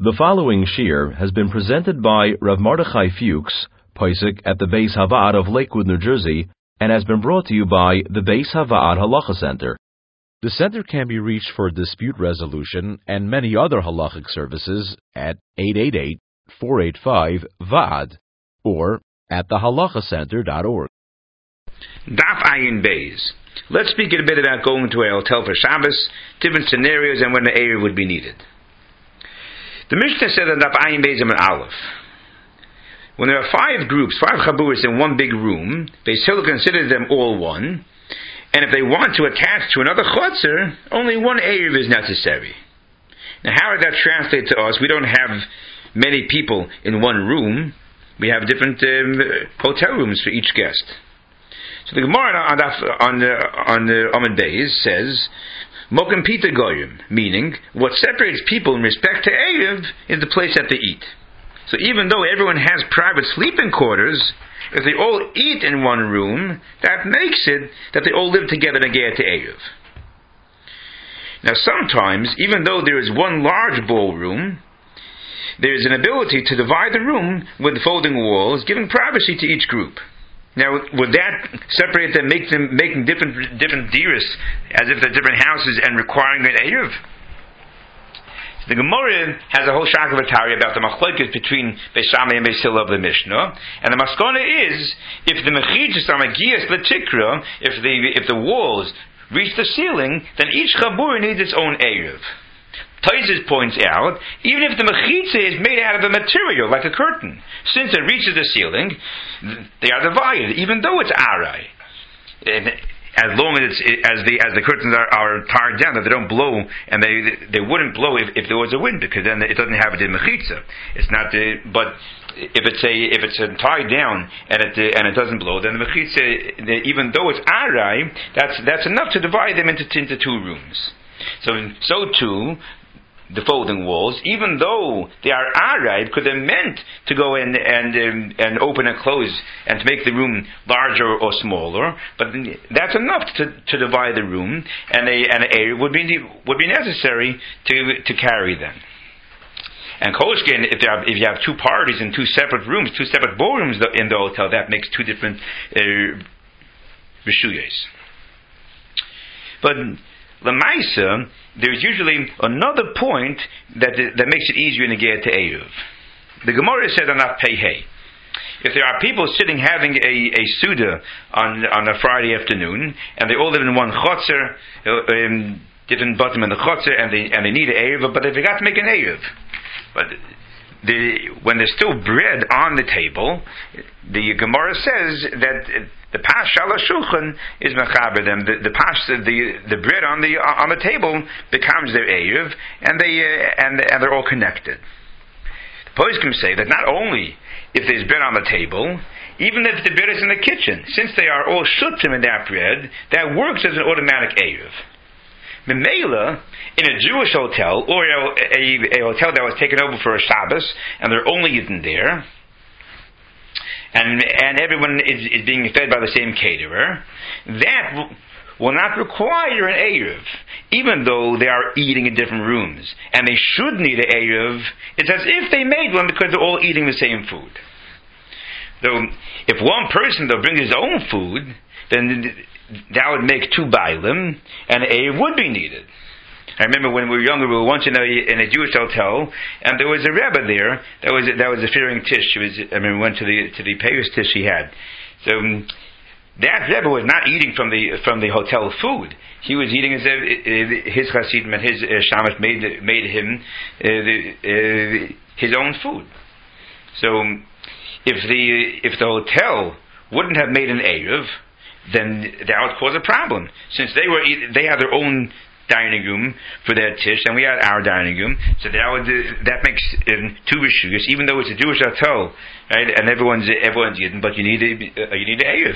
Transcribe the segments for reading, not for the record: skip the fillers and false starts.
The following shir has been presented by Rav Mordechai Fuchs, Posek at the Beis Havad of Lakewood, New Jersey, and has been brought to you by the Beis Havad Halacha Center. The center can be reached for dispute resolution and many other halachic services at 888-485-VAD or at thehalachacenter.org. Daf Ayin Beis. Let's speak a bit about going to a hotel for Shabbos, different scenarios, and when the area would be needed. The Mishnah said on Daf Ayin Beis Amud Aleph, when there are five groups, five chaburas in one big room, Beis Hillel considers them all one, and if they want to attach to another chotzer, only one eruv is necessary. Now, how does that translate to us? We don't have many people in one room. We have different hotel rooms for each guest. So the Gemara on the Amud Beis says, Mokem Pita Goyim, meaning what separates people in respect to eruv is the place that they eat. So even though everyone has private sleeping quarters, if they all eat in one room, that makes it that they all live together in a Ge'er to eruv. Now sometimes, even though there is one large ballroom, there is an ability to divide the room with folding walls, giving privacy to each group. Now, would that separate them, making different diras, as if they're different houses, and requiring an eruv? The Gemara has a whole shakavatari about the machlokes between Beis Shammai and Beis Hillel of the Mishnah, and the maskana is, if the mechitzas are magias l'tikra, if the walls reach the ceiling, then each chabur needs its own eruv. Taisus points out, even if the mechitza is made out of a material like a curtain, since it reaches the ceiling, they are divided, even though it's arai. As long as the curtains are tied down, that they don't blow, and they wouldn't blow if there was a wind, because then it doesn't have the mechitza. It's not but if it's tied down and it doesn't blow, then the mechitza, even though it's arai, that's enough to divide them into two rooms. So too, the folding walls, even though they are arai, because they're meant to go in and open and close and to make the room larger or smaller, but that's enough to divide the room, and an area would be necessary to carry them. And Kolshkin, if you have two parties in two separate rooms, two separate ballrooms in the hotel, that makes two different rishuyos. But Lamaisa, there's usually another point that makes it easier in the Ge'er to eruv. The Gemara said on Daf Pei, if there are people sitting having a Suda on a Friday afternoon, and they all live in one chotzer, different bottom in the chotzer, and they need an eruv, but they forgot to make an eruv. But when there's still bread on the table, the Gemara says that the pash ala shulchan is mechaber them. The bread on the table becomes their eruv, and they're all connected. The poskim say that not only if there's bread on the table, even if the bread is in the kitchen, since they are all shutim in that bread, that works as an automatic eruv. Memela, in a Jewish hotel, or a hotel that was taken over for a Shabbos, and they're only eating there, and everyone is being fed by the same caterer, that will not require an eruv, even though they are eating in different rooms, and they should need an eruv. It's as if they made one because they're all eating the same food. Though, if one person brings his own food, then that would make two bailim, and a would be needed. I remember when we were younger, we were once in a Jewish hotel, and there was a Rebbe there that was a fearing tish. I remember we went to the Paris tish he had. So that Rebbe was not eating from the hotel food. He was eating as if his Hasidim and his Shamash made him his own food. So if the hotel wouldn't have made an eruv, then that would cause a problem, since they had their own dining room for their tish, and we had our dining room. So that makes two rishuyos, even though it's a Jewish hotel, right? And everyone's eating, but you need an eruv.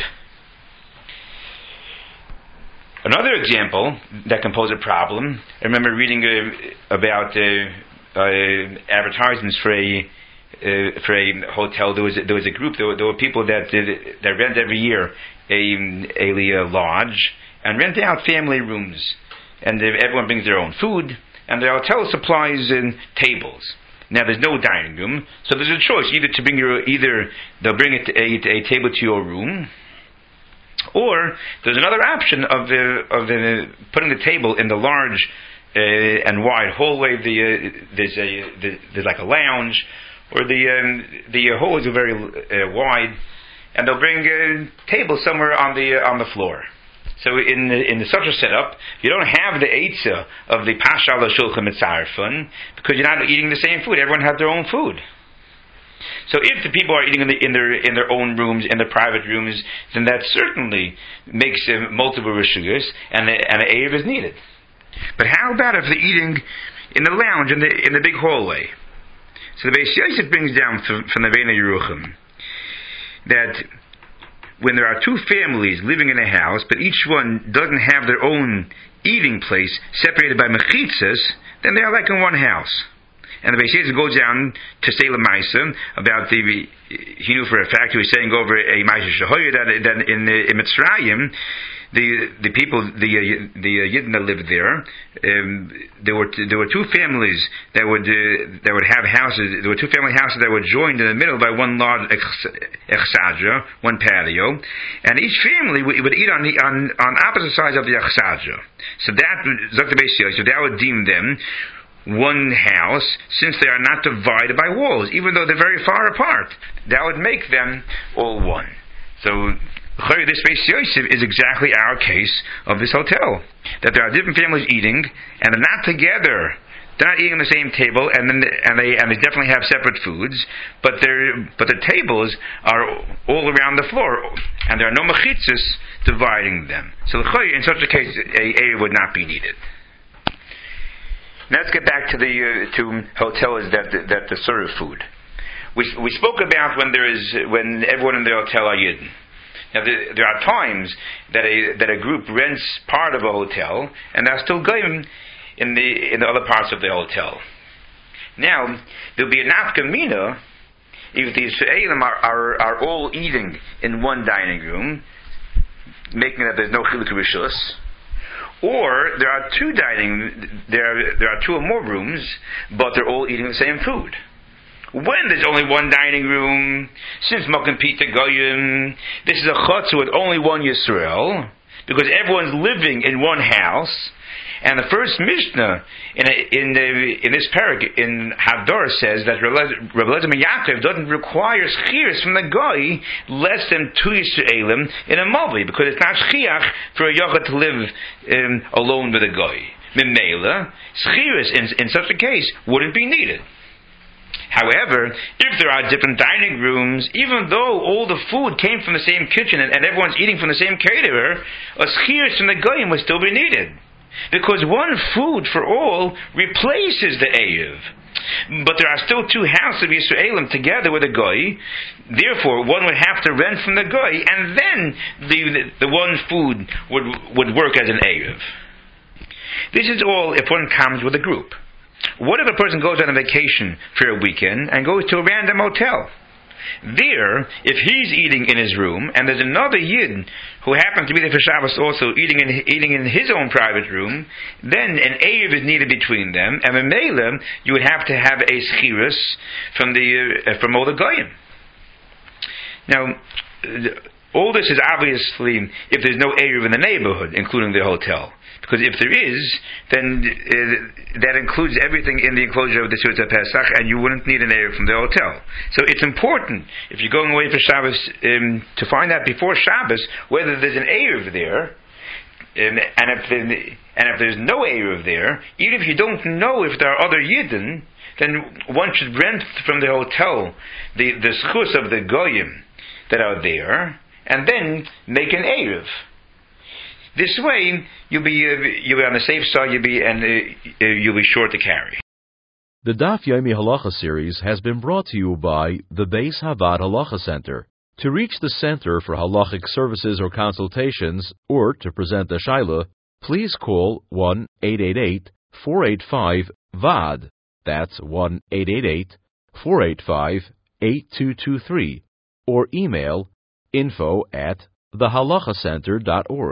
Another example that can pose a problem. I remember reading about advertisements for a hotel. There was a group. There were people that rent every year a lodge and rent out family rooms, and everyone brings their own food, and the hotel supplies tables. Now there's no dining room, so there's a choice either they'll bring a table to your room, or there's another option of putting the table in the large and wide hallway. There's like a lounge, or the hallways are very wide, and they'll bring a table somewhere on the floor. So in such a setup, you don't have the eitzah of the Pasha lo Shulchan Mitzarefun, because you're not eating the same food. Everyone has their own food. So if the people are eating in their own rooms, in their private rooms, then that certainly makes multiple rishuyos, and an erev is needed. But how about if they're eating in the lounge in the big hallway? So the Beis Yosef brings down from the Vena Yeruchim that when there are two families living in a house, but each one doesn't have their own eating place separated by mechitzas, then they are like in one house. And the Beis Yosef goes down to say Lamaisa about he knew for a fact, he was saying over a Maisa Shehoyer that in Mitzrayim, the people, the Yidden that lived there, there were two families that would have houses. There were two family houses that were joined in the middle by one large echsadra, one patio, and each family would eat on opposite sides of the echsadra. So that that would deem them one house, since they are not divided by walls, even though they're very far apart. That would make them all one. So this Beis Yosef is exactly our case of this hotel. That there are different families eating, and they're not together. They're not eating on the same table, and they definitely have separate foods. But the tables are all around the floor, and there are no mechitzas dividing them. So in such a case, a area would not be needed. Now let's get back to hotels that serve food. We spoke about when everyone in the hotel are Yidden. Now there are times that a group rents part of a hotel, and they're still going in the other parts of the hotel. Now there'll be an nafkamina if the Yisraelim are all eating in one dining room, making that there's no chiluk rishus. Or there are two or more rooms, but they're all eating the same food. When there's only one dining room, since Mokem Pita Goyim, this is a chutzah with only one Yisrael, because everyone's living in one house. And the first Mishnah in this parak in Havdor says that Rabbi Eliezer ben Yaakov doesn't require schiras from the goy less than 2 Yisraelim in a mavi, because it's not shchiach for a yochid to live alone with a goy. Memela, schiras in such a case wouldn't be needed. However, if there are different dining rooms, even though all the food came from the same kitchen and everyone's eating from the same caterer, a schiras from the goyim would still be needed. Because one food for all replaces the Erev. But there are still two houses of Yisraelim together with a Goy. Therefore, one would have to rent from the Goy, and then the one food would work as an Erev. This is all if one comes with a group. What if a person goes on a vacation for a weekend and goes to a random hotel? There, if he's eating in his room, and there's another Yid who happens to be there for Shabbos also eating in his own private room, then an Erev is needed between them, and in Mela, you would have to have a schiras from all the Goyim. Now, all this is obviously if there's no Erev in the neighborhood, including the hotel. Because if there is, then that includes everything in the enclosure of the Sukkot Pesach, and you wouldn't need an Erev from the hotel. So it's important, if you're going away for Shabbos, to find out before Shabbos whether there's an Erev there, and if there's no Erev there, even if you don't know if there are other Yidden, then one should rent from the hotel the schus of the Goyim that are there, and then make an Erev. This way, you'll be on the safe side. You'll be sure to carry. The Daf Yomi Halacha series has been brought to you by the Beis Havad Halacha Center. To reach the Center for Halachic Services or Consultations, or to present a Shaila, please call 1-888-485-VAD. That's 1-888-485-8223, or email info@thehalachacenter.org.